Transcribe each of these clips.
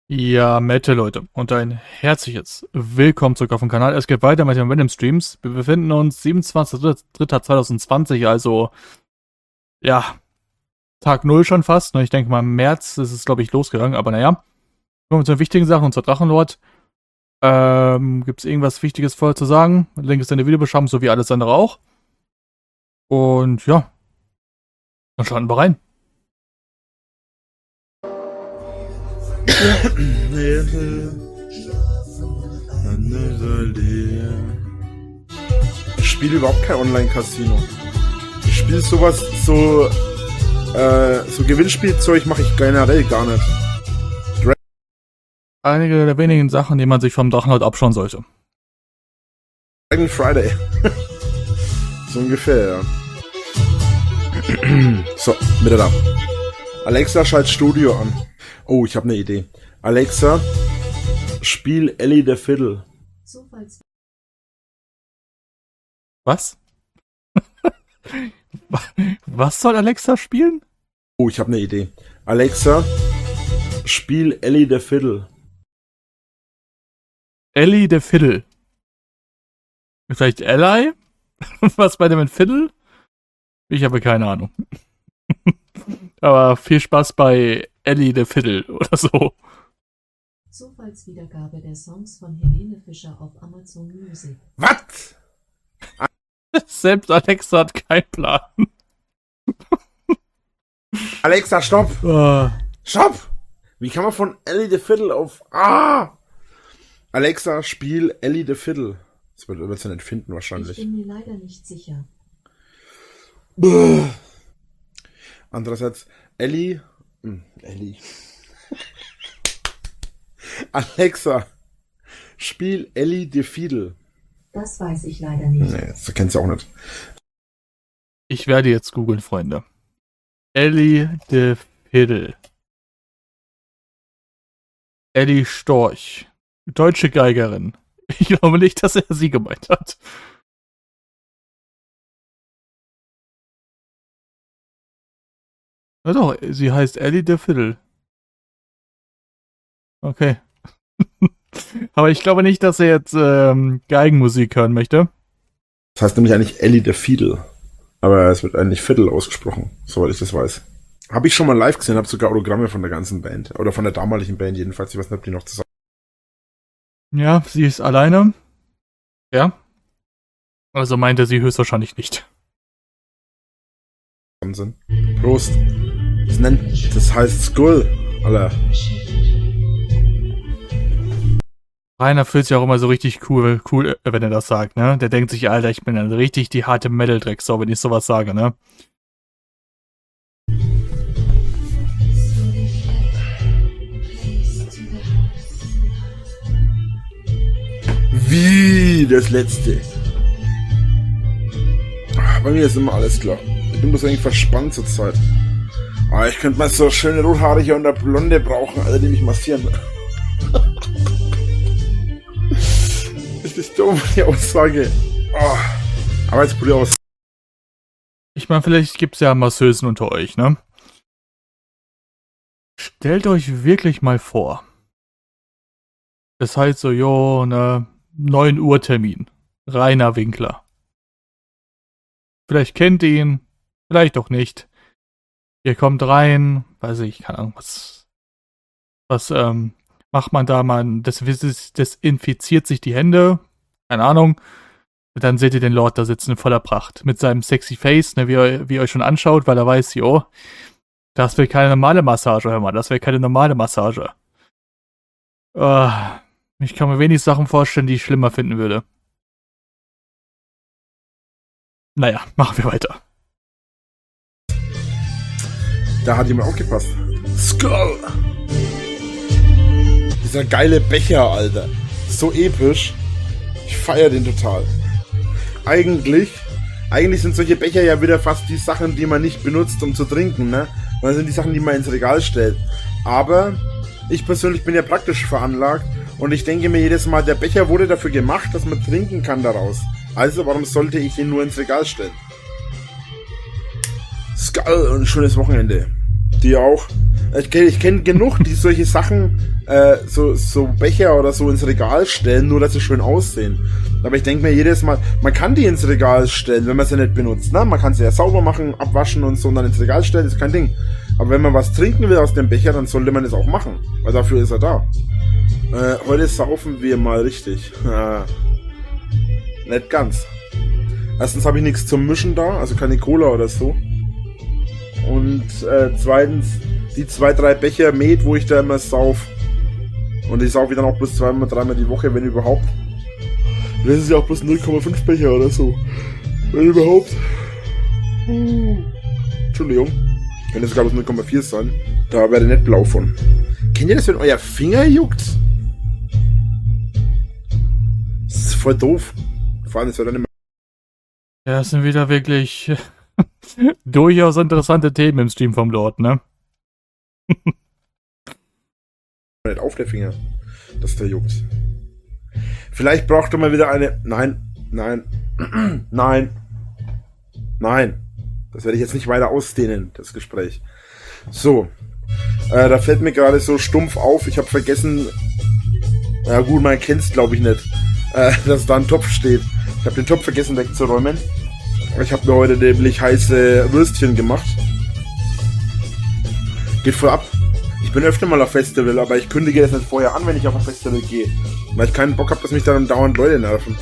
Ja, Mette, Leute, und ein herzliches Willkommen zurück auf dem Kanal. Es geht weiter mit den Random Streams. Wir befinden uns 27.03.2020, also, ja, Tag Null schon fast. Ich denke mal, im März ist es, glaube ich, losgegangen, aber naja. Kommen wir zu den wichtigen Sachen, und zur Drachenlord. Gibt es irgendwas Wichtiges vorher zu sagen? Link ist in der Videobeschreibung, so wie alles andere auch. Und ja, dann starten wir rein. Ich spiele überhaupt kein Online-Casino. Ich spiele sowas, so Gewinnspielzeug mache ich generell gar nicht. Einige der wenigen Sachen, die man sich vom Drachenlord abschauen sollte. Dragon Friday. So ungefähr, ja. So, bitte da. Alexa, schalt Studio an. Oh, ich habe eine Idee. Alexa, spiel Ellie the Fiddle. Was? Was soll Alexa spielen? Oh, ich habe eine Idee. Alexa, spiel Ellie the Fiddle. Ellie the Fiddle. Vielleicht Ally? Was bei dem mit Fiddle? Ich habe keine Ahnung. Aber viel Spaß bei Ellie the Fiddle oder so. Zufallswiedergabe der Songs von Helene Fischer auf Amazon Music. Was? Selbst Alexa hat keinen Plan. Alexa, stopp! Stopp! Wie kann man von Ellie the Fiddle auf... Alexa, spiel Ellie the Fiddle. Das wird es ja nicht finden wahrscheinlich. Ich bin mir leider nicht sicher. Andererseits, Ellie... Alexa, spiel Ellie the Fiddle. Das weiß ich leider nicht. Nee, das kennst du auch nicht. Ich werde jetzt googeln, Freunde. Ellie the Fiddle. Ellie Storch. Deutsche Geigerin. Ich glaube nicht, dass er sie gemeint hat. Na doch, sie heißt Ellie the Fiddle. Okay. Aber ich glaube nicht, dass er jetzt Geigenmusik hören möchte. Das heißt nämlich eigentlich Ellie the Fiddle. Aber es wird eigentlich Fiddle ausgesprochen, soweit ich das weiß. Habe ich schon mal live gesehen, habe sogar Autogramme von der ganzen Band. Oder von der damaligen Band jedenfalls. Ich weiß nicht, ob die noch zusammen Ja, sie ist alleine. Ja. Also meinte sie höchstwahrscheinlich nicht. sind. Prost. Das heißt Skull, Alter. Rainer fühlt sich auch immer so richtig cool, wenn er das sagt, ne? Der denkt sich, Alter, ich bin dann richtig die harte Metal-Drecksau, wenn ich sowas sage, ne? Wie das letzte. Bei mir ist immer alles klar. Ich bin bloß eigentlich verspannt zur Zeit. Ich könnte mal so schöne Rothaarige und eine Blonde brauchen, Alter, die mich massieren. Ist das dumm, die Aussage. Aber jetzt probier aus. Ich meine, vielleicht gibt's ja Masseusen unter euch, ne? Stellt euch wirklich mal vor. Es heißt so, jo, ne, 9 Uhr Termin. Rainer Winkler. Vielleicht kennt ihr ihn, vielleicht auch nicht. Ihr kommt rein, weiß ich, keine Ahnung, was macht man da? Man desinfiziert sich die Hände, keine Ahnung. Und dann seht ihr den Lord da sitzen in voller Pracht. Mit seinem sexy Face, ne, wie ihr euch schon anschaut, weil er weiß, jo, das wird keine normale Massage, hör mal, das wird keine normale Massage. Ich kann mir wenig Sachen vorstellen, die ich schlimmer finden würde. Naja, machen wir weiter. Da hat jemand aufgepasst. Skull! Dieser geile Becher, Alter. So episch. Ich feiere den total. Eigentlich sind solche Becher ja wieder fast die Sachen, die man nicht benutzt, um zu trinken, ne? Das sind die Sachen, die man ins Regal stellt. Aber ich persönlich bin ja praktisch veranlagt und ich denke mir jedes Mal, der Becher wurde dafür gemacht, dass man trinken kann daraus. Also warum sollte ich ihn nur ins Regal stellen? Skull und ein schönes Wochenende. Die auch. Ich kenn genug, die solche Sachen so Becher oder so ins Regal stellen, nur dass sie schön aussehen. Aber ich denke mir jedes Mal, man kann die ins Regal stellen, wenn man sie nicht benutzt. Ne? Man kann sie ja sauber machen, abwaschen und so und dann ins Regal stellen, ist kein Ding. Aber wenn man was trinken will aus dem Becher, dann sollte man es auch machen, weil dafür ist er da. Heute saufen wir mal richtig. Nicht ganz. Erstens habe ich nichts zum Mischen da, also keine Cola oder so. Und zweitens, die 2-3 Becher Met, wo ich da immer sauf. Und ich saufe dann auch bloß 2-3 die Woche, wenn überhaupt. Das ist ja auch bloß 0,5 Becher oder so. Wenn überhaupt. Entschuldigung. Könnte sogar bloß 0,4 sein. Da werde ich nicht blau von. Kennt ihr das, wenn euer Finger juckt? Das ist voll doof. Vor allem, das wird dann immer. Ja, das sind wieder wirklich durchaus interessante Themen im Stream vom Lord, ne? Nicht auf der Finger, dass der juckt. Vielleicht braucht er mal wieder eine. Nein. Das werde ich jetzt nicht weiter ausdehnen, das Gespräch. So. Da fällt mir gerade so stumpf auf, ich habe vergessen. Ja gut, man kennt es glaube ich nicht, dass da ein Topf steht. Ich habe den Topf vergessen wegzuräumen. Ich habe mir heute nämlich heiße Würstchen gemacht. Geht voll ab. Ich bin öfter mal auf Festival, aber ich kündige das nicht vorher an, wenn ich auf ein Festival gehe. Weil ich keinen Bock habe, dass mich dann dauernd Leute nerven.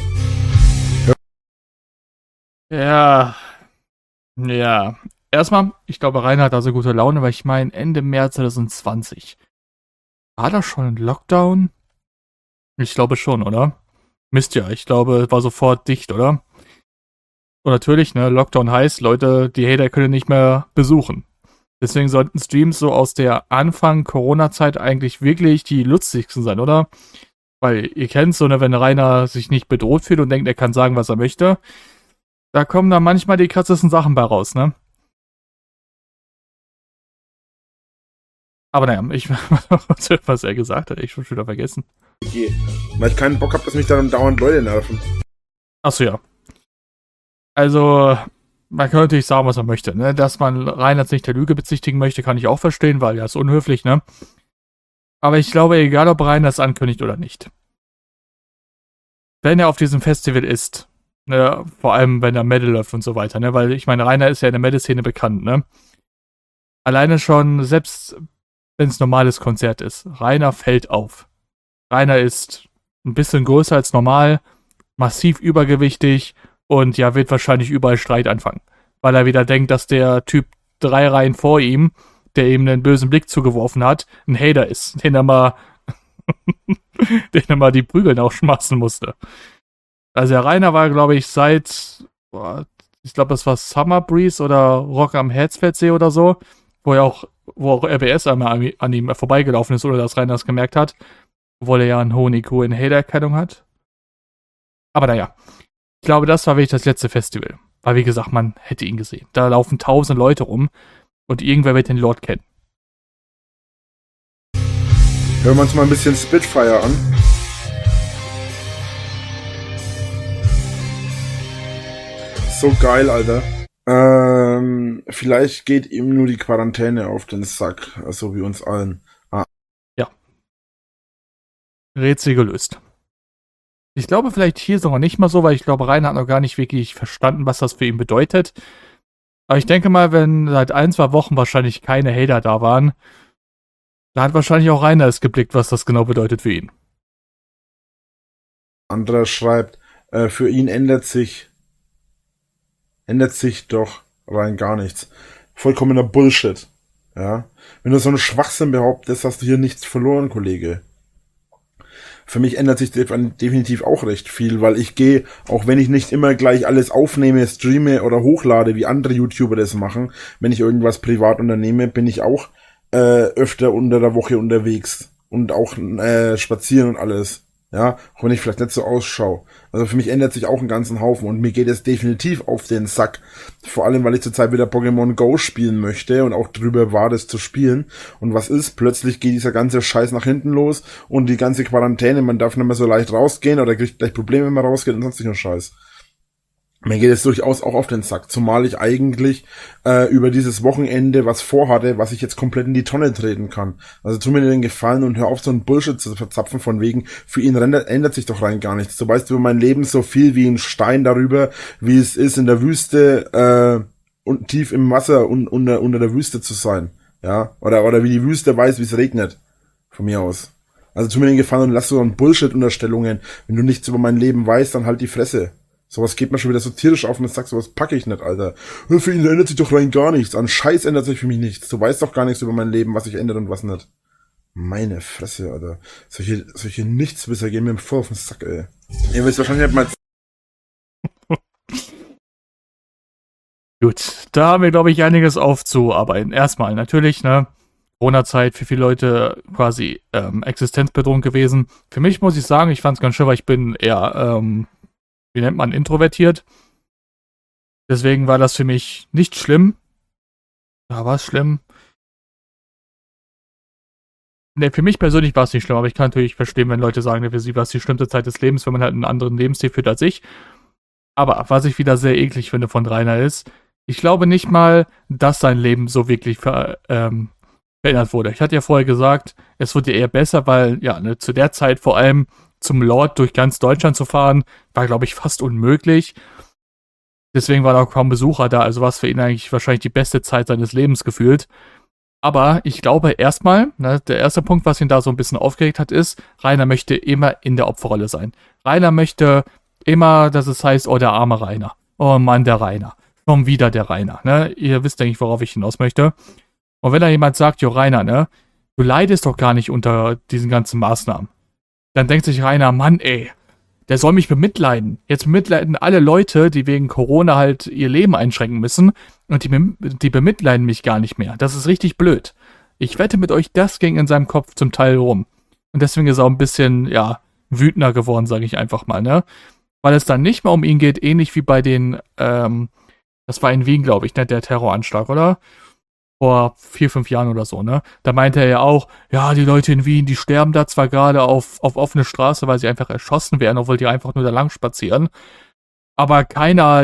Ja. Erstmal, ich glaube, Rainer hat da so gute Laune, weil ich meine, Ende März 2020. War da schon ein Lockdown? Ich glaube schon, oder? Mist ja, ich glaube, war sofort dicht, oder? Und natürlich, ne, Lockdown heißt, Leute, die Hater können nicht mehr besuchen. Deswegen sollten Streams so aus der Anfang-Corona-Zeit eigentlich wirklich die lustigsten sein, oder? Weil ihr kennt so, ne, wenn Rainer sich nicht bedroht fühlt und denkt, er kann sagen, was er möchte, da kommen dann manchmal die krassesten Sachen bei raus, ne? Aber naja, was er gesagt hat, ich schon wieder vergessen. Weil ich keinen Bock habe, dass mich dann dauernd Leute nerven. Achso, ja. Also, man kann natürlich sagen, was man möchte, ne? Dass man Rainer nicht der Lüge bezichtigen möchte, kann ich auch verstehen, weil ja, ist unhöflich, ne? Aber ich glaube, egal ob Rainer es ankündigt oder nicht. Wenn er auf diesem Festival ist, ne, vor allem wenn er Metal läuft und so weiter, ne? Weil ich meine, Rainer ist ja in der Metal-Szene bekannt, ne? Alleine schon, selbst wenn es normales Konzert ist, Rainer fällt auf. Rainer ist ein bisschen größer als normal, massiv übergewichtig und ja, wird wahrscheinlich überall Streit anfangen. Weil er wieder denkt, dass der Typ 3 Reihen vor ihm, der ihm einen bösen Blick zugeworfen hat, ein Hater ist, den er mal die Prügel aufschmatzen musste. Also der Rainer war, glaube ich, seit, ich glaube, das war Summer Breeze oder Rock am Herzfeldsee oder so, wo auch RBS einmal an ihm vorbeigelaufen ist, ohne dass Rainer das gemerkt hat, obwohl er ja einen hohen IQ in Hater-Erkennung hat. Aber naja, ich glaube, das war wirklich das letzte Festival. Weil, wie gesagt, man hätte ihn gesehen. Da laufen 1000 Leute rum und irgendwer wird den Lord kennen. Hören wir uns mal ein bisschen Spitfire an. So geil, Alter. Vielleicht geht ihm nur die Quarantäne auf den Sack, also wie uns allen. Ja. Rätsel gelöst. Ich glaube vielleicht hier sogar nicht mal so, weil ich glaube, Rainer hat noch gar nicht wirklich verstanden, was das für ihn bedeutet. Aber ich denke mal, wenn seit 1-2 Wochen wahrscheinlich keine Hater da waren, da hat wahrscheinlich auch Rainer es geblickt, was das genau bedeutet für ihn. Anderer schreibt, für ihn ändert sich doch rein gar nichts. Vollkommener Bullshit. Ja. Wenn du so einen Schwachsinn behauptest, hast du hier nichts verloren, Kollege. Für mich ändert sich definitiv auch recht viel, weil ich gehe, auch wenn ich nicht immer gleich alles aufnehme, streame oder hochlade, wie andere YouTuber das machen, wenn ich irgendwas privat unternehme, bin ich auch öfter unter der Woche unterwegs und auch spazieren und alles. Ja, auch wenn ich vielleicht nicht so ausschaue. Also für mich ändert sich auch einen ganzen Haufen und mir geht es definitiv auf den Sack. Vor allem, weil ich zurzeit wieder Pokémon Go spielen möchte und auch drüber war, das zu spielen. Und was ist? Plötzlich geht dieser ganze Scheiß nach hinten los und die ganze Quarantäne, man darf nicht mehr so leicht rausgehen oder kriegt gleich Probleme, wenn man rausgeht und sonst nicht nur Scheiß. Mir geht es durchaus auch auf den Sack, zumal ich eigentlich über dieses Wochenende was vorhatte, was ich jetzt komplett in die Tonne treten kann. Also tu mir den Gefallen und hör auf, so einen Bullshit zu verzapfen von wegen, für ihn ändert sich doch rein gar nichts. Du weißt über mein Leben so viel wie ein Stein darüber, wie es ist, in der Wüste und tief im Wasser und unter der Wüste zu sein. Ja, oder wie die Wüste weiß, wie es regnet. Von mir aus. Also tu mir den Gefallen und lass so einen Bullshit-Unterstellungen. Wenn du nichts über mein Leben weißt, dann halt die Fresse. Sowas geht mir schon wieder so tierisch auf und sagt, sowas packe ich nicht, Alter. Für ihn ändert sich doch rein gar nichts. An Scheiß ändert sich für mich nichts. Du weißt doch gar nichts über mein Leben, was sich ändert und was nicht. Meine Fresse, Alter. Solche Nichtswisser gehen mir voll auf den Sack, ey. Ihr wisst wahrscheinlich nicht mal... Gut, da haben wir, glaube ich, einiges aufzuarbeiten. Erstmal natürlich, ne, Corona-Zeit für viele Leute quasi existenzbedrohend gewesen. Für mich muss ich sagen, ich fand es ganz schön, weil ich bin eher, wie nennt man, introvertiert. Deswegen war das für mich nicht schlimm. Ja, war es schlimm? Ne, für mich persönlich war es nicht schlimm, aber ich kann natürlich verstehen, wenn Leute sagen, für sie war es die schlimmste Zeit des Lebens, wenn man halt einen anderen Lebensstil führt als ich. Aber was ich wieder sehr eklig finde von Rainer ist, ich glaube nicht mal, dass sein Leben so wirklich verändert wurde. Ich hatte ja vorher gesagt, es wurde ja eher besser, weil, ja, ne, zu der Zeit vor allem zum Lord durch ganz Deutschland zu fahren, war, glaube ich, fast unmöglich. Deswegen waren auch kaum Besucher da, also war es für ihn eigentlich wahrscheinlich die beste Zeit seines Lebens gefühlt. Aber ich glaube erstmal, ne, der erste Punkt, was ihn da so ein bisschen aufgeregt hat, ist, Rainer möchte immer in der Opferrolle sein. Rainer möchte immer, dass es heißt, oh, der arme Rainer. Oh Mann, der Rainer. Schon wieder der Rainer. Ne? Ihr wisst, denke ich, worauf ich hinaus möchte. Und wenn da jemand sagt, jo, Rainer, ne, du leidest doch gar nicht unter diesen ganzen Maßnahmen, dann denkt sich Rainer, Mann, ey, der soll mich bemitleiden. Jetzt bemitleiden alle Leute, die wegen Corona halt ihr Leben einschränken müssen, und die bemitleiden mich gar nicht mehr. Das ist richtig blöd. Ich wette mit euch, das ging in seinem Kopf zum Teil rum. Und deswegen ist er auch ein bisschen, ja, wütender geworden, sage ich einfach mal, ne? Weil es dann nicht mehr um ihn geht, ähnlich wie bei den, das war in Wien, glaube ich, ne, der Terroranschlag, oder? Vor 4, 5 Jahren oder so, ne? Da meinte er ja auch, ja, die Leute in Wien, die sterben da zwar gerade auf offene Straße, weil sie einfach erschossen werden, obwohl die einfach nur da lang spazieren. Aber keiner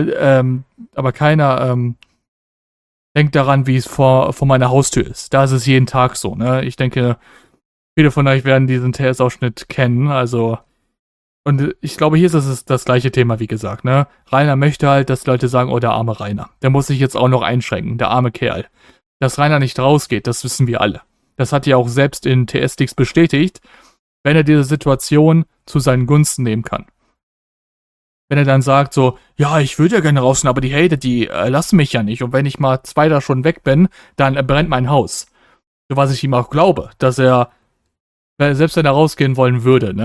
denkt daran, wie es vor meiner Haustür ist. Da ist es jeden Tag so, ne? Ich denke, viele von euch werden diesen TS-Ausschnitt kennen, also. Und ich glaube, hier ist es das gleiche Thema, wie gesagt, ne? Rainer möchte halt, dass Leute sagen, oh, der arme Rainer. Der muss sich jetzt auch noch einschränken, der arme Kerl. Dass Rainer nicht rausgeht, das wissen wir alle. Das hat er auch selbst in TS-Dix bestätigt, wenn er diese Situation zu seinen Gunsten nehmen kann. Wenn er dann sagt so, ja, ich würde ja gerne rausgehen, aber die Hater, die lassen mich ja nicht. Und wenn ich mal 2 da schon weg bin, dann brennt mein Haus. So was ich ihm auch glaube, dass er, selbst wenn er rausgehen wollen würde,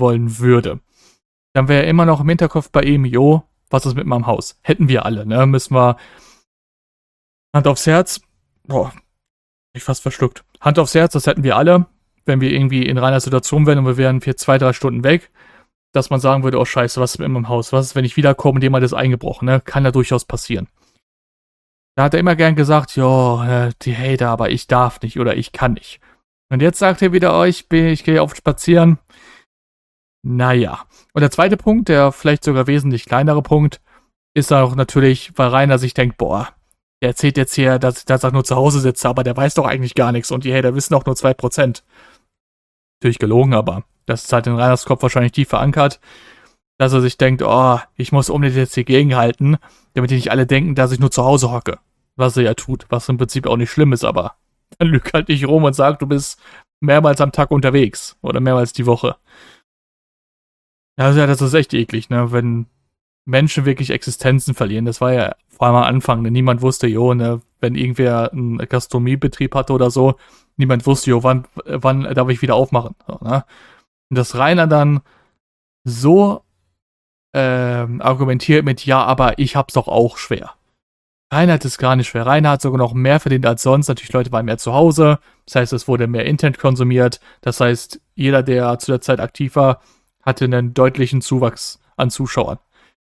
dann wäre immer noch im Hinterkopf bei ihm, jo, was ist mit meinem Haus? Hätten wir alle, ne? Müssen wir Hand aufs Herz, boah, ich fast verschluckt. Hand aufs Herz, das hätten wir alle, wenn wir irgendwie in reiner Situation wären und wir wären für 2, 3 Stunden weg, dass man sagen würde, oh scheiße, was ist mit meinem Haus? Was ist, wenn ich wiederkomme und jemand ist eingebrochen, ne? Kann ja durchaus passieren. Da hat er immer gern gesagt, jo, die Hater, aber ich darf nicht oder ich kann nicht. Und jetzt sagt er wieder, oh, ich gehe oft spazieren. Naja. Und der zweite Punkt, der vielleicht sogar wesentlich kleinere Punkt, ist auch natürlich, weil Rainer sich denkt, boah, der erzählt jetzt hier, dass ich nur zu Hause sitze, aber der weiß doch eigentlich gar nichts und die Hater wissen auch nur 2%. Natürlich gelogen, aber das ist halt in Rainers Kopf wahrscheinlich tief verankert, dass er sich denkt, oh, ich muss unbedingt jetzt hier gegenhalten, damit die nicht alle denken, dass ich nur zu Hause hocke. Was er ja tut, was im Prinzip auch nicht schlimm ist, aber dann lüg halt nicht rum und sag, du bist mehrmals am Tag unterwegs oder mehrmals die Woche. Also ja, das ist echt eklig, ne, wenn Menschen wirklich Existenzen verlieren. Das war ja vor allem am Anfang, denn niemand wusste, jo, ne, wenn irgendwer einen Gastronomiebetrieb hatte oder so, niemand wusste, jo, wann darf ich wieder aufmachen, so, ne? Und dass Rainer dann so argumentiert mit, ja, aber ich hab's doch auch schwer. Rainer hat es gar nicht schwer. Rainer hat sogar noch mehr verdient als sonst. Natürlich, Leute waren mehr zu Hause. Das heißt, es wurde mehr Intent konsumiert. Das heißt, jeder, der zu der Zeit aktiv war, hatte einen deutlichen Zuwachs an Zuschauern.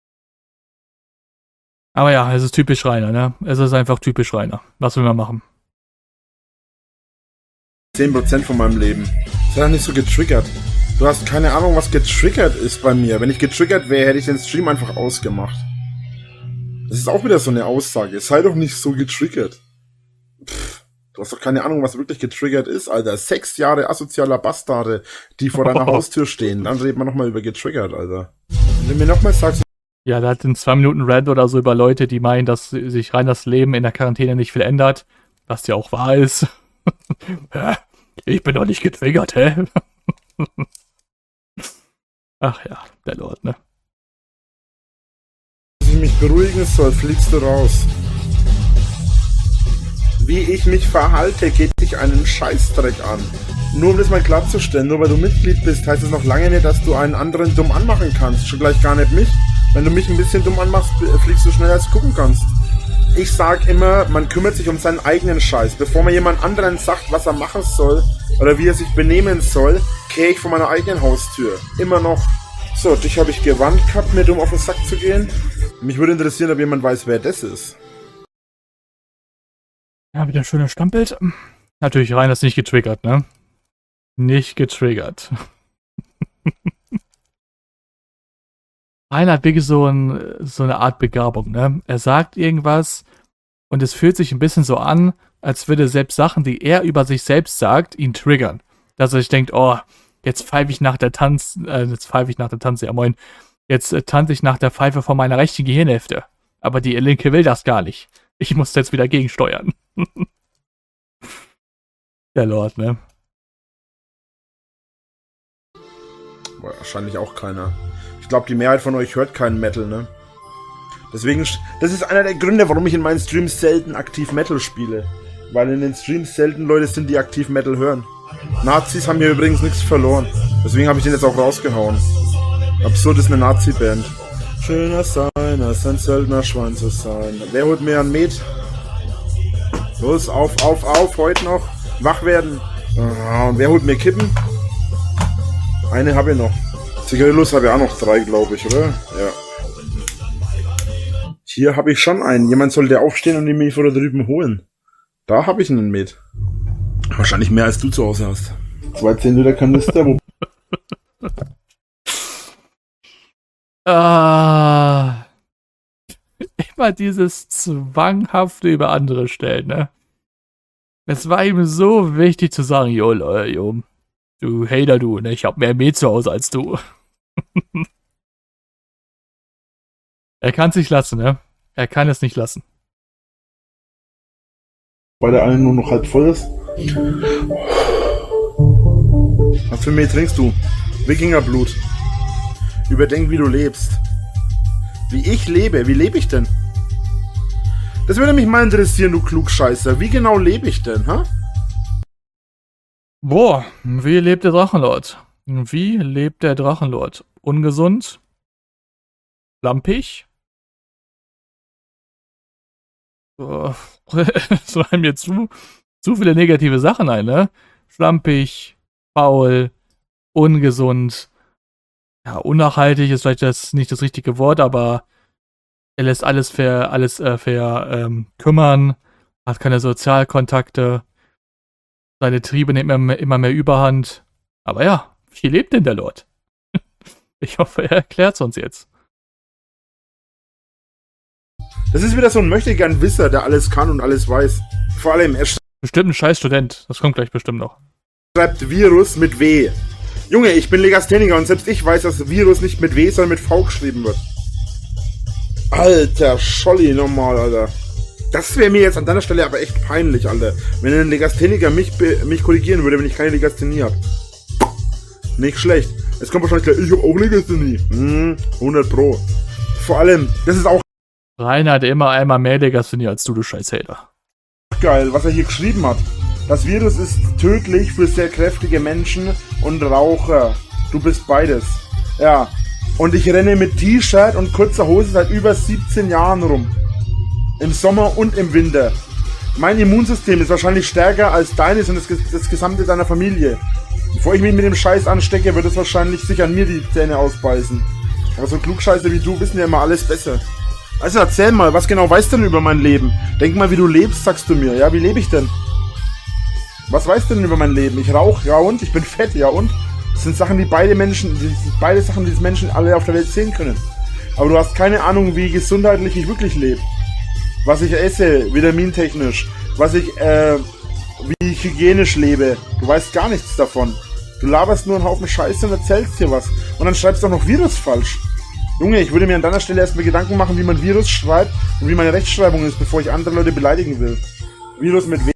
Aber ja, es ist typisch Rainer, ne? Es ist einfach typisch Rainer. Was will man machen? 10% von meinem Leben. Sei doch nicht so getriggert. Du hast keine Ahnung, was getriggert ist bei mir. Wenn ich getriggert wäre, hätte ich den Stream einfach ausgemacht. Das ist auch wieder so eine Aussage. Sei doch nicht so getriggert. Du hast doch keine Ahnung, was wirklich getriggert ist, Alter. 6 Jahre asozialer Bastarde, die vor deiner Haustür stehen. Dann reden wir nochmal über getriggert, Alter. Wenn du mir nochmal sagst... Ja, da hat in 2 Minuten Rant oder so über Leute, die meinen, dass sich rein das Leben in der Quarantäne nicht viel ändert. Was ja auch wahr ist. Ich bin doch nicht getriggert, hä? Ach ja, der Lord, ne? Wenn ich mich beruhigen soll, fliegst du raus. Wie ich mich verhalte, geht dich einen Scheißdreck an. Nur um das mal klarzustellen, nur weil du Mitglied bist, heißt es noch lange nicht, dass du einen anderen dumm anmachen kannst. Schon gleich gar nicht mich. Wenn du mich ein bisschen dumm anmachst, fliegst du schneller als du gucken kannst. Ich sag immer, man kümmert sich um seinen eigenen Scheiß. Bevor man jemand anderen sagt, was er machen soll oder wie er sich benehmen soll, kehre ich vor meiner eigenen Haustür. Immer noch. So, dich habe ich gewarnt gehabt, mir dumm auf den Sack zu gehen. Mich würde interessieren, ob jemand weiß, wer das ist. Ja, wieder ein schönes Stammbild. Natürlich rein, das ist nicht getriggert, ne? Nicht getriggert. Einer hat wirklich so eine Art Begabung, ne? Er sagt irgendwas und es fühlt sich ein bisschen so an, als würde selbst Sachen, die er über sich selbst sagt, ihn triggern. Dass er sich denkt, oh, jetzt pfeife ich nach der Tanze, ja moin. Jetzt tanze ich nach der Pfeife von meiner rechten Gehirnhälfte. Aber die linke will das gar nicht. Ich muss jetzt wieder gegensteuern. Der Lord, ne? Wahrscheinlich auch keiner. Ich glaube, die Mehrheit von euch hört keinen Metal, ne? Deswegen, das ist einer der Gründe, warum ich in meinen Streams selten aktiv Metal spiele. Weil in den Streams selten Leute sind, die aktiv Metal hören. Nazis haben hier übrigens nichts verloren. Deswegen habe ich den jetzt auch rausgehauen. Absurd ist eine Nazi-Band. Schöner sein, als ein Söldner Schwein zu sein. Wer holt mir ein Met? Los, auf, heute noch. Wach werden. Und wer holt mir Kippen? Eine habe ich noch. Zigarillos habe ich auch noch 3, glaube ich, oder? Ja. Hier habe ich schon einen. Jemand sollte aufstehen und ihn mir vor da drüben holen. Da habe ich einen Met. Wahrscheinlich mehr als du zu Hause hast. 2 Liter Kanister, wo... Immer dieses Zwanghafte über andere stellen, ne? Es war ihm so wichtig zu sagen, jo, du Hater, du, ne? Ich hab mehr Met zu Hause als du. Er kann es nicht lassen, ne? Er kann es nicht lassen. Weil der eine nur noch halb voll ist. Was für Mehl trinkst du? Wikingerblut. Überdenk, wie du lebst. Wie ich lebe? Wie lebe ich denn? Das würde mich mal interessieren, du Klugscheißer. Wie genau lebe ich denn, ha? Boah, wie lebt der Drachenlord? Wie lebt der Drachenlord? Ungesund? Lampig? Es fallen mir zu viele negative Sachen ein, ne? Schlampig, faul, ungesund, ja, unnachhaltig ist vielleicht nicht das richtige Wort, aber er lässt alles kümmern, hat keine Sozialkontakte, seine Triebe nehmen immer mehr Überhand. Aber ja, wie lebt denn der Lord? Ich hoffe, er erklärt es uns jetzt. Das ist wieder so ein Möchtegern-Wisser, der alles kann und alles weiß. Vor allem, er Bestimmt ein scheiß Student. Das kommt gleich bestimmt noch. schreibt Virus mit W. Junge, ich bin Legastheniker und selbst ich weiß, dass Virus nicht mit W, sondern mit V geschrieben wird. Alter, Scholli, nochmal, Alter. Das wäre mir jetzt an deiner Stelle aber echt peinlich, Alter. Wenn ein Legastheniker mich korrigieren würde, wenn ich keine Legasthenie habe. Nicht schlecht. Es kommt wahrscheinlich gleich, ich hab auch Legasthenie. 100 Pro. Vor allem, das ist auch Rainer hat immer einmal mehr Legasthenie als du scheiß Hater. geil, was er hier geschrieben hat. Das Virus ist tödlich für sehr kräftige Menschen und Raucher. Du bist beides. Ja. Und ich renne mit T-Shirt und kurzer Hose seit über 17 Jahren rum. Im Sommer und im Winter. Mein Immunsystem ist wahrscheinlich stärker als deines und das gesamte deiner Familie. Bevor ich mich mit dem Scheiß anstecke, wird es wahrscheinlich sich an mir die Zähne ausbeißen. Aber so Klugscheiße wie du wissen ja immer alles besser. Also erzähl mal, was genau weißt du denn über mein Leben? Denk mal, wie du lebst, sagst du mir. Ja, wie lebe ich denn? Was weißt du denn über mein Leben? Ich rauche, ja und? Ich bin fett, ja und? Das sind Sachen, beide Sachen, die das Menschen alle auf der Welt sehen können. Aber du hast keine Ahnung, wie gesundheitlich ich wirklich lebe. Was ich esse, vitamintechnisch. Wie ich hygienisch lebe. Du weißt gar nichts davon. Du laberst nur einen Haufen Scheiße und erzählst dir was. Und dann schreibst du auch noch Virus falsch. Junge, ich würde mir an deiner Stelle erstmal Gedanken machen, wie man Virus schreibt und wie meine Rechtschreibung ist, bevor ich andere Leute beleidigen will. Virus mit W.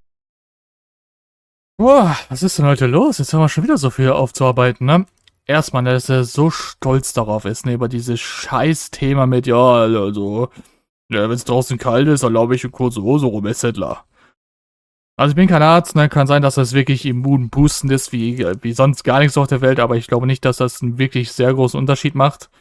Boah, was ist denn heute los? Jetzt haben wir schon wieder so viel aufzuarbeiten, ne? Erstmal, dass er so stolz darauf ist, ne, über dieses Scheiß-Thema mit, ja, also, ja, wenn es draußen kalt ist, erlaube ich eine kurze Hose rum, Settler. Also ich bin kein Arzt, ne, kann sein, dass das wirklich immunboostend ist, wie sonst gar nichts auf der Welt, aber ich glaube nicht, dass das einen wirklich sehr großen Unterschied macht.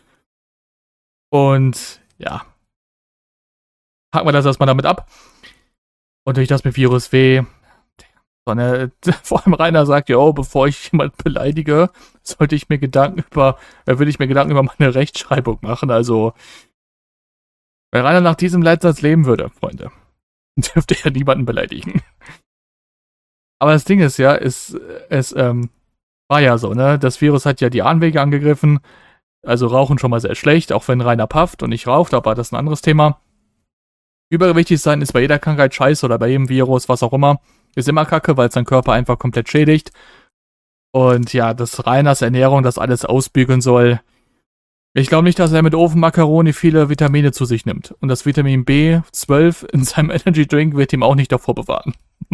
Und, ja. Haken wir das erstmal damit ab. Und durch das mit Virus W, vor allem Rainer sagt, ja, bevor ich jemand beleidige, würde ich mir Gedanken über meine Rechtschreibung machen. Also, wenn Rainer nach diesem Leitsatz leben würde, Freunde, dürfte er niemanden beleidigen. Aber das Ding ist ja, es war ja so, ne? Das Virus hat ja die Harnwege angegriffen. Also Rauchen schon mal sehr schlecht, auch wenn Rainer pafft und nicht raucht, aber das ist ein anderes Thema. Übergewichtig sein ist bei jeder Krankheit scheiße oder bei jedem Virus, was auch immer. Ist immer kacke, weil es dein Körper einfach komplett schädigt. Und ja, dass Rainers Ernährung das alles ausbügeln soll. Ich glaube nicht, dass er mit Ofenmakaroni viele Vitamine zu sich nimmt. Und das Vitamin B12 in seinem Energy Drink wird ihm auch nicht davor bewahren.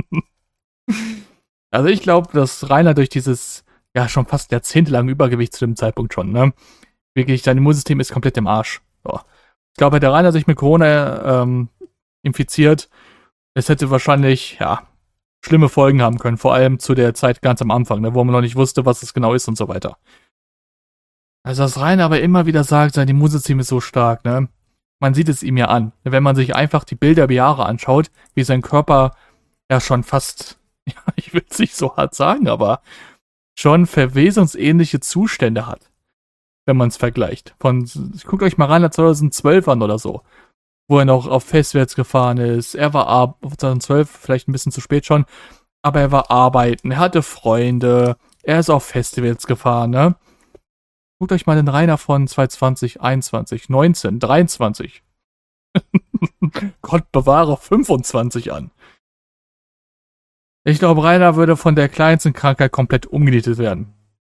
Also ich glaube, dass Rainer durch dieses, ja, schon fast jahrzehntelang Übergewicht zu dem Zeitpunkt schon, ne? Wirklich, sein Immunsystem ist komplett im Arsch. So. Ich glaube, hätte Rainer sich mit Corona infiziert, es hätte wahrscheinlich, ja, schlimme Folgen haben können, vor allem zu der Zeit ganz am Anfang, ne, wo man noch nicht wusste, was es genau ist und so weiter. Also, dass Rainer aber immer wieder sagt, sein Immunsystem ist so stark, ne, man sieht es ihm ja an. Wenn man sich einfach die Bilder über Jahre anschaut, wie sein Körper ja schon fast, ja, ich will es nicht so hart sagen, aber schon verwesungsähnliche Zustände hat, wenn man es vergleicht. Guckt euch mal Rainer 2012 an oder so, wo er noch auf Festwärts gefahren ist. Er war 2012, vielleicht ein bisschen zu spät schon, aber er war arbeiten, er hatte Freunde, er ist auf Festivals gefahren, ne? Guckt euch mal den Rainer von 2020, 21, 19, 23. Gott bewahre 25 an. Ich glaube, Rainer würde von der kleinsten Krankheit komplett umgenietet werden.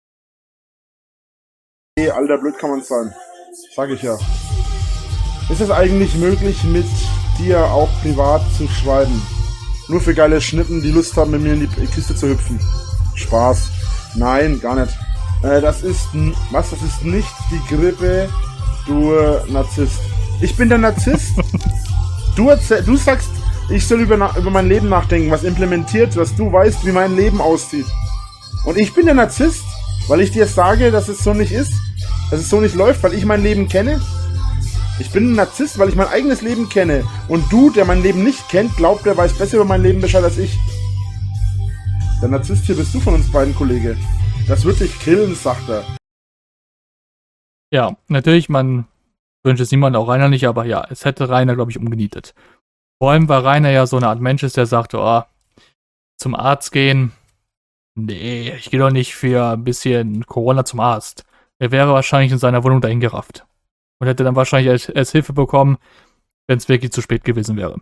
Hey, alter, blöd kann man sein. Sag ich ja. Ist es eigentlich möglich, mit dir auch privat zu schreiben? Nur für geile Schnippen, die Lust haben, mit mir in die Kiste zu hüpfen. Spaß. Nein, gar nicht. Das ist nicht die Grippe, du Narzisst. Ich bin der Narzisst. Du sagst, ich soll über mein Leben nachdenken, was implementiert, dass du weißt, wie mein Leben aussieht. Und ich bin der Narzisst, weil ich dir sage, dass es so nicht ist, dass es so nicht läuft, weil ich mein Leben kenne. Ich bin ein Narzisst, weil ich mein eigenes Leben kenne. Und du, der mein Leben nicht kennt, glaubt, der weiß besser über mein Leben Bescheid als ich. Der Narzisst hier bist du von uns beiden, Kollege. Das wird dich killen, sagt er. Ja, natürlich, man wünscht es niemand, auch Rainer nicht, aber ja, es hätte Rainer, glaube ich, umgenietet. Vor allem, weil Rainer ja so eine Art Mensch ist, der sagt, oh, zum Arzt gehen, nee, ich gehe doch nicht für ein bisschen Corona zum Arzt. Er wäre wahrscheinlich in seiner Wohnung dahin gerafft. Und hätte dann wahrscheinlich als Hilfe bekommen, wenn es wirklich zu spät gewesen wäre.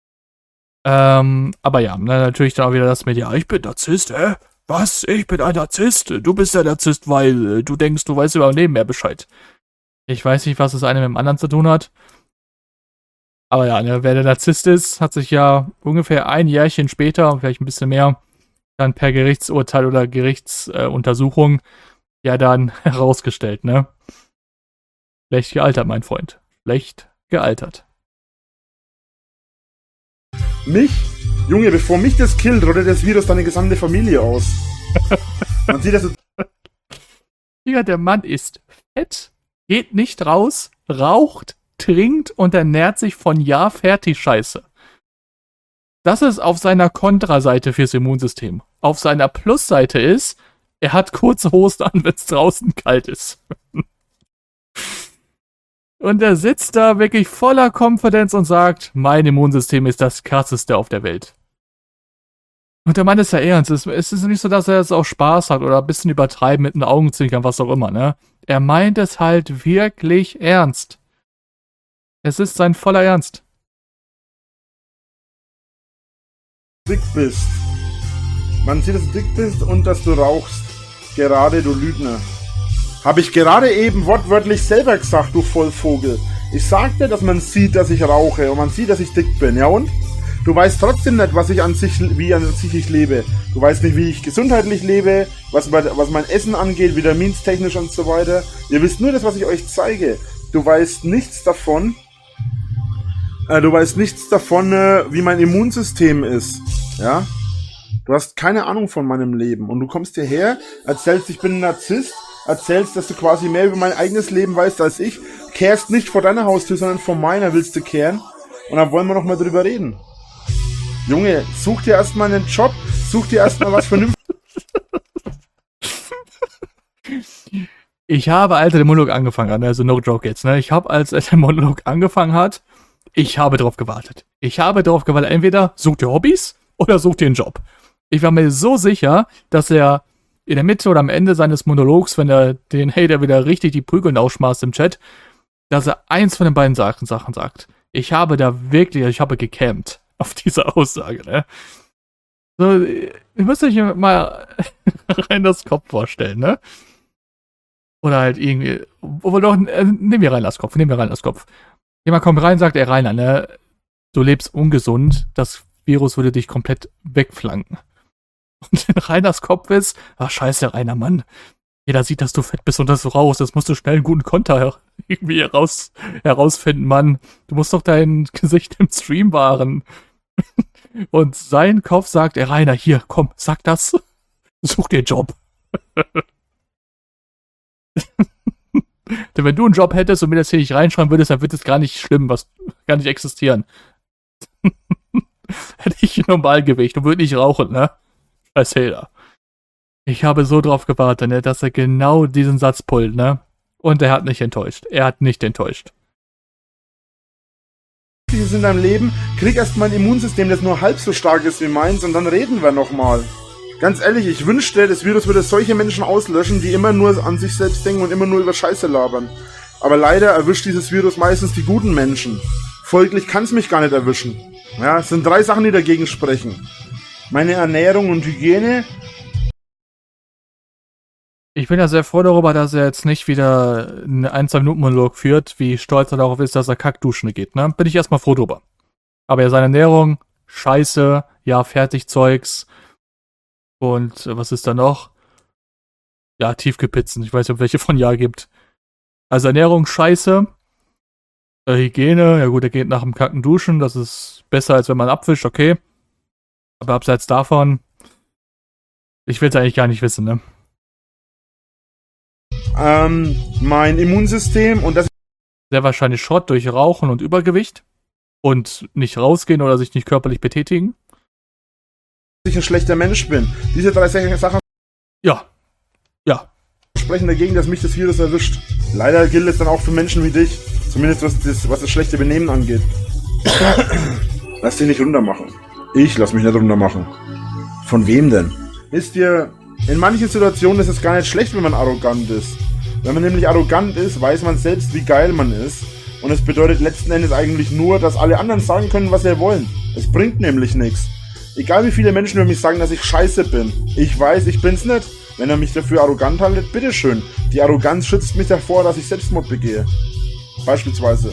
Aber ja, natürlich dann auch wieder das mit, ja, ich bin Narzisst, hä? Was? Ich bin ein Narzisst? Du bist der Narzisst, weil du denkst, du weißt über dein Leben mehr Bescheid. Ich weiß nicht, was das eine mit dem anderen zu tun hat. Aber ja, ne, wer der Narzisst ist, hat sich ja ungefähr ein Jährchen später, vielleicht ein bisschen mehr, dann per Gerichtsurteil oder Gerichtsuntersuchung ja dann herausgestellt, ne? Schlecht gealtert, mein Freund. Schlecht gealtert. Mich? Junge, bevor mich das killt, rottet das Virus deine gesamte Familie aus. Man sieht das so. Ja, der Mann ist fett, geht nicht raus, raucht, trinkt und ernährt sich von Ja-Fertig-Scheiße. Das ist auf seiner Kontraseite fürs Immunsystem. Auf seiner Plusseite ist, er hat kurze Hosen an, wenn es draußen kalt ist. Und er sitzt da wirklich voller Confidence und sagt, mein Immunsystem ist das krasseste auf der Welt. Und der Mann ist ja ernst. Es ist nicht so, dass er jetzt auch Spaß hat oder ein bisschen übertreiben mit den Augenzwinkern, was auch immer, ne? Er meint es halt wirklich ernst. Es ist sein voller Ernst. Dick bist. Man sieht, dass du dick bist und dass du rauchst. Gerade, du Lügner. Habe ich gerade eben wortwörtlich selber gesagt, du Vollvogel. Ich sagte, dass man sieht, dass ich rauche und man sieht, dass ich dick bin. Ja und? Du weißt trotzdem nicht, wie an sich ich lebe. Du weißt nicht, wie ich gesundheitlich lebe, was mein Essen angeht, vitaminstechnisch und so weiter. Ihr wisst nur das, was ich euch zeige. Du weißt nichts davon. Wie mein Immunsystem ist. Ja? Du hast keine Ahnung von meinem Leben. Und du kommst hierher, erzählst, ich bin ein Narzisst, erzählst, dass du quasi mehr über mein eigenes Leben weißt als ich, kehrst nicht vor deiner Haustür, sondern vor meiner willst du kehren. Und dann wollen wir noch mal drüber reden. Junge, such dir erstmal einen Job, such dir erstmal was Vernünftiges. Ich habe, als der Monolog angefangen hat, also no joke jetzt, ne? Als der Monolog angefangen hat, ich habe drauf gewartet. Entweder such dir Hobbys oder such dir einen Job. Ich war mir so sicher, dass er in der Mitte oder am Ende seines Monologs, wenn er den Hater wieder richtig die Prügel ausschmaßt im Chat, dass er eins von den beiden Sachen sagt. Ich habe gecampt auf diese Aussage, ne? So, ihr müsst euch mal rein das Kopf vorstellen, ne? Oder halt irgendwie, nehmen wir rein das Kopf. Jemand kommt rein, sagt, Rainer, ne? Du lebst ungesund, das Virus würde dich komplett wegflanken. Und in Rainers Kopf ist, scheiße, Rainer, Mann. Jeder sieht, dass du fett bist und das so raus. Das musst du schnell einen guten Konter irgendwie herausfinden, Mann. Du musst doch dein Gesicht im Stream wahren. Und sein Kopf sagt, Rainer, hier, komm, sag das. Such dir einen Job. Denn wenn du einen Job hättest und mir das hier nicht reinschreiben würdest, dann wird es gar nicht schlimm, gar nicht existieren. Hätte ich ein Normalgewicht und würde nicht rauchen, ne? Scheiß Hater. Ich habe so drauf gewartet, ne, dass er genau diesen Satz pullt, ne? Und er hat nicht enttäuscht. In deinem Leben, krieg erstmal ein Immunsystem, das nur halb so stark ist wie meins und dann reden wir nochmal. Ganz ehrlich, ich wünschte, das Virus würde solche Menschen auslöschen, die immer nur an sich selbst denken und immer nur über Scheiße labern. Aber leider erwischt dieses Virus meistens die guten Menschen. Folglich kann es mich gar nicht erwischen. Ja, es sind 3 Sachen, die dagegen sprechen. Meine Ernährung und Hygiene. Ich bin ja sehr froh darüber, dass er jetzt nicht wieder einen 1-2-Minuten-Monolog führt, wie stolz er darauf ist, dass er kackduschen geht, ne? Bin ich erstmal froh drüber. Aber ja, seine Ernährung, Scheiße, ja, Fertigzeugs. Und was ist da noch? Ja, Tiefkühlpizzen. Ich weiß nicht, ob welche von Ja gibt. Also Ernährung, Scheiße. Hygiene, ja gut, er geht nach dem Kacken duschen. Das ist besser, als wenn man abwischt, okay. Aber abseits davon, ich will es eigentlich gar nicht wissen, ne? Mein Immunsystem und das sehr wahrscheinlich Schrott durch Rauchen und Übergewicht und nicht rausgehen oder sich nicht körperlich betätigen. Ich ein schlechter Mensch bin. Diese 3 Sachen Ja. sprechen dagegen, dass mich das Virus erwischt. Leider gilt es dann auch für Menschen wie dich, zumindest was das schlechte Benehmen angeht. Lass dich nicht runtermachen. Ich lass mich nicht runtermachen. Von wem denn? Wisst ihr, in manchen Situationen ist es gar nicht schlecht, wenn man arrogant ist. Wenn man nämlich arrogant ist, weiß man selbst, wie geil man ist. Und es bedeutet letzten Endes eigentlich nur, dass alle anderen sagen können, was sie wollen. Es bringt nämlich nichts. Egal wie viele Menschen über mich sagen, dass ich scheiße bin. Ich weiß, ich bin's nicht. Wenn er mich dafür arrogant haltet, bitteschön. Die Arroganz schützt mich davor, dass ich Selbstmord begehe. Beispielsweise.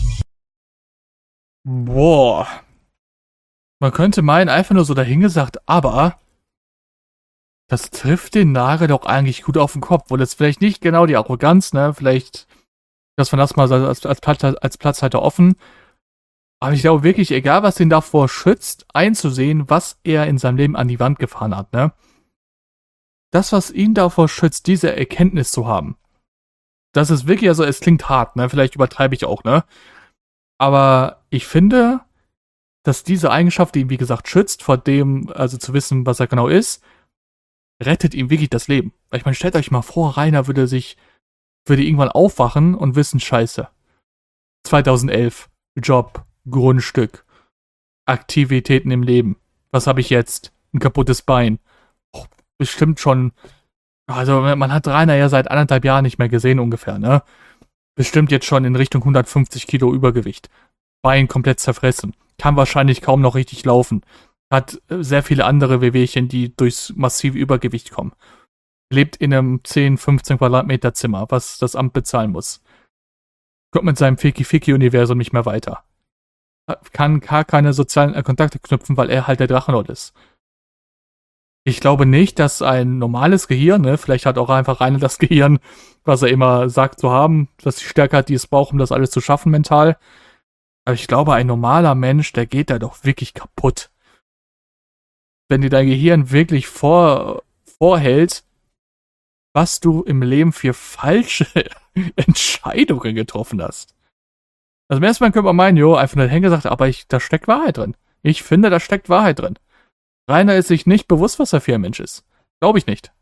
Boah. Man könnte meinen, einfach nur so dahingesagt, aber das trifft den Nagel doch eigentlich gut auf den Kopf. Und jetzt vielleicht nicht genau die Arroganz, ne? Vielleicht, dass man das mal als Platzhalter offen. Aber ich glaube wirklich, egal was ihn davor schützt, einzusehen, was er in seinem Leben an die Wand gefahren hat, ne? Das, was ihn davor schützt, diese Erkenntnis zu haben. Das ist wirklich, also es klingt hart, ne? Vielleicht übertreibe ich auch, ne? Aber ich finde, dass diese Eigenschaft, die ihn, wie gesagt, schützt, vor dem, also zu wissen, was er genau ist, rettet ihm wirklich das Leben. Ich meine, stellt euch mal vor, Rainer würde irgendwann aufwachen und wissen, scheiße. 2011, Job, Grundstück, Aktivitäten im Leben. Was habe ich jetzt? Ein kaputtes Bein. Oh, bestimmt schon, also man hat Rainer ja seit 1,5 Jahren nicht mehr gesehen ungefähr, ne? bestimmt jetzt schon in Richtung 150 Kilo Übergewicht. Bein komplett zerfressen. Kann wahrscheinlich kaum noch richtig laufen. Hat sehr viele andere Wehwehchen, die durchs massive Übergewicht kommen. Lebt in einem 10, 15 Quadratmeter Zimmer, was das Amt bezahlen muss. Kommt mit seinem Fiki-Fiki-Universum nicht mehr weiter. Kann gar keine sozialen Kontakte knüpfen, weil er halt der Drachenlord ist. Ich glaube nicht, dass ein normales Gehirn, ne, vielleicht hat auch einfach Rainer das Gehirn, was er immer sagt zu haben, dass die Stärke hat, die es braucht, um das alles zu schaffen mental. Aber ich glaube, ein normaler Mensch, der geht da doch wirklich kaputt. Wenn dir dein Gehirn wirklich vorhält, was du im Leben für falsche Entscheidungen getroffen hast. Also im ersten Mal könnte man meinen, jo, einfach nur hingesagt, aber da steckt Wahrheit drin. Ich finde, da steckt Wahrheit drin. Rainer ist sich nicht bewusst, was er für ein Mensch ist. Glaube ich nicht.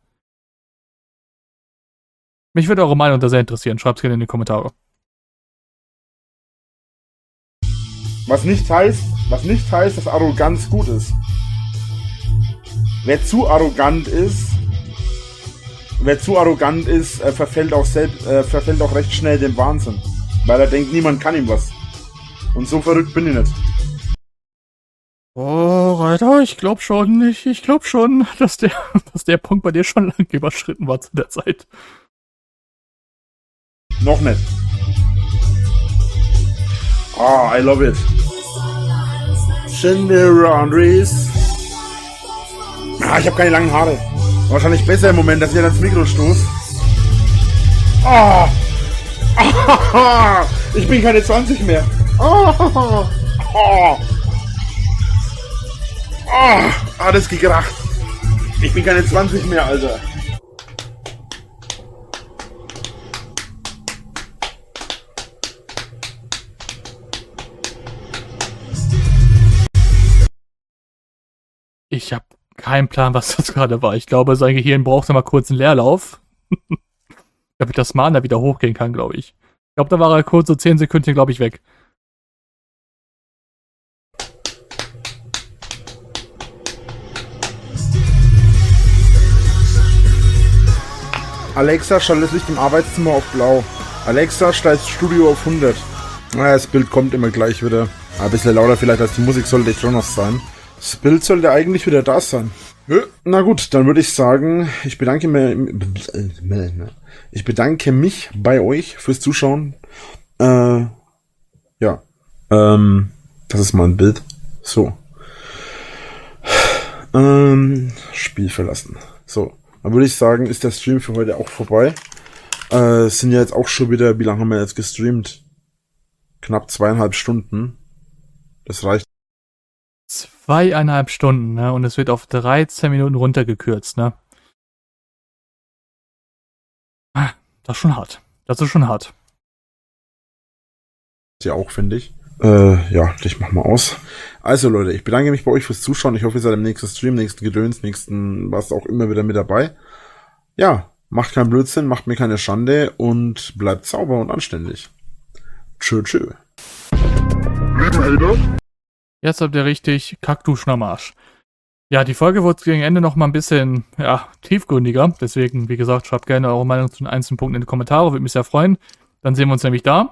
Mich würde eure Meinung da sehr interessieren. Schreibt es gerne in die Kommentare. Was nicht heißt, dass Arroganz gut ist. Wer zu arrogant ist, verfällt auch recht schnell dem Wahnsinn. Weil er denkt, niemand kann ihm was. Und so verrückt bin ich nicht. Oh, Reiter, ich glaube schon, dass der Punkt bei dir schon lang überschritten war zu der Zeit. Noch nicht. Oh, I love it. Boundaries. Ah, ich habe keine langen Haare. Wahrscheinlich besser im Moment, dass ich ans Mikro stoß. Ah! Ah! Ich bin keine 20 mehr. Ah! Ah! Ah, das gekracht. Ich bin keine 20 mehr, Alter. Ich habe keinen Plan, was das gerade war. Ich glaube, sein Gehirn brauchte mal kurz einen Leerlauf. Damit das Mana wieder hochgehen kann, glaube ich. Ich glaube, da war er kurz so 10 Sekunden, glaube ich, weg. Alexa, stell das Licht im Arbeitszimmer auf blau. Alexa, stell das Studio auf 100. Das Bild kommt immer gleich wieder. Ein bisschen lauter vielleicht als die Musik sollte schon noch sein. Das Bild sollte eigentlich wieder da sein. Na gut, dann würde ich sagen, ich bedanke mich bei euch fürs Zuschauen. Das ist mal ein Bild. So. Spiel verlassen. So. Dann würde ich sagen, ist der Stream für heute auch vorbei. Es sind ja jetzt auch schon wieder, wie lange haben wir jetzt gestreamt? Knapp 2,5 Stunden. Das reicht. 2,5 Stunden, ne? Und es wird auf 13 Minuten runtergekürzt, ne? Das ist schon hart. Das ist schon hart. Ja, auch, finde ich. Ich mach mal aus. Also Leute, ich bedanke mich bei euch fürs Zuschauen. Ich hoffe, ihr seid im nächsten Stream, nächsten Gedöns, nächsten was auch immer wieder mit dabei. Ja, macht keinen Blödsinn, macht mir keine Schande und bleibt sauber und anständig. Tschö. Jetzt habt ihr richtig Kackduschen am Arsch. Ja, die Folge wurde gegen Ende noch mal ein bisschen, tiefgründiger. Deswegen, wie gesagt, schreibt gerne eure Meinung zu den einzelnen Punkten in die Kommentare. Würde mich sehr freuen. Dann sehen wir uns nämlich da.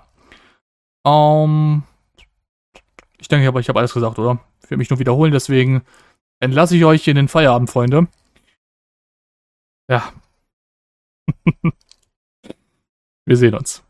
Ich denke, ich habe alles gesagt, oder? Ich will mich nur wiederholen, deswegen entlasse ich euch in den Feierabend, Freunde. Ja. Wir sehen uns.